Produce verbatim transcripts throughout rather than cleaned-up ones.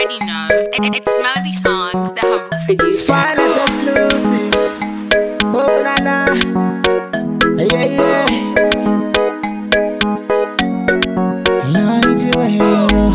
already know. It, it's Melody Songs, the humble producer. Finance exclusive. Oh na na. Yeah yeah. Light your hero.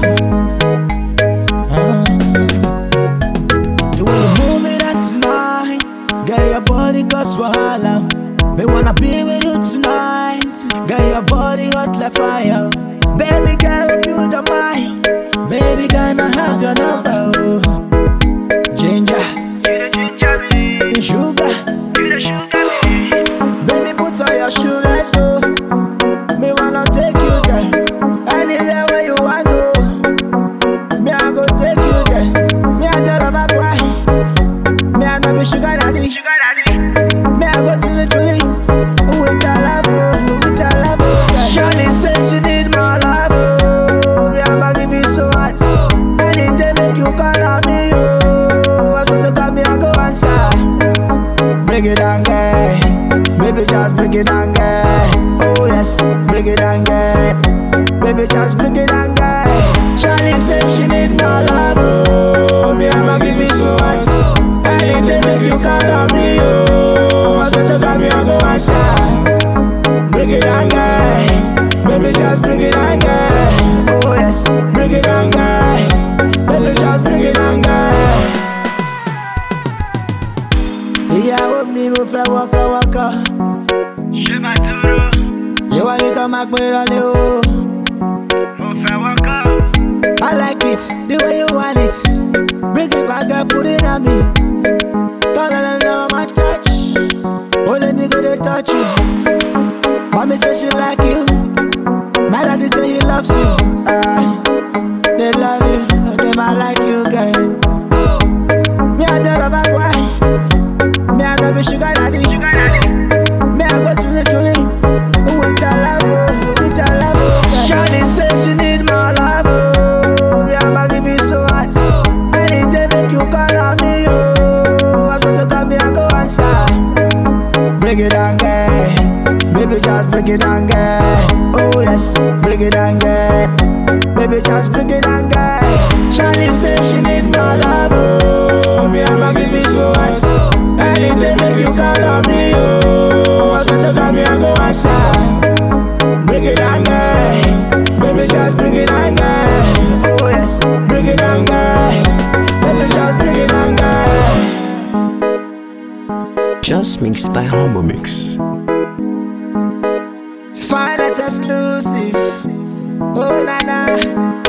The way you move it out tonight, get your body cause wahala. Me wanna be with you tonight. Get your body hot like fire. Baby girl, if you don't mind, baby, can I have your number? Oh. Ginger, you the ginger me. Sugar, you the sugar me. Baby, put on your shoe, let's go. Me wanna take you there. Anywhere where you want go. Me I go take you there. Me I be love boy. Me I know be sugar daddy. Sugar daddy. Me I go Julie Julie. With your love, oh, with your love, oh. Shawty says she need more love, oh. Me I'ma give you so hot. Anything make you call on me, oh. I want to call me, I go answer. Break it down, girl. Baby, just break it down, girl. Oh yes, break it down, girl. Baby, just break it down, girl. Shawty says she need more love, oh. Me I'ma give you so hot. Anything make you call on me, oh. I want to call me, I go answer. Break it down, girl. Baby, just break it down, girl. Oh yes, break it down, girl. Baby, just break it down, girl. Ìyàwó mi mo fẹ́ wọ́kọ́ wọ́kọ́. Ṣé máa dúró? Ìwọ nìkan máa pè rọlẹ́ o. Mo fẹ́ wọ́kọ́. I like it, the way you want it. Bring it back and put it on me. Don't let them my touch. Only me go dey touch you. Mommy say she like you. My daddy say he loves you. Uh, they love you, they might like you, girl. Me I be love boy. Me I go be sugar daddy. Sugar daddy. Me I go Julie Julie. With your love, oh, with your love, oh. Shawty says you need more love, oh. Me I'ma give you so hot. Anything make you call on me, oh. I want to call me, I go answer. Break it down, girl. Baby, just break it down, girl. Oh yes, break it down, girl. Baby, just break it down, girl. Shawty says she need more love, oh. Me I'ma give you so hot. Anything make you call on me, oh. I want to call me, I go answer. Break it down, girl. Baby, just break it down, girl. Oh yes, break it down, girl. Baby, just break it down, girl. Just mixed by Homomix. Finance exclusive. Oh na na.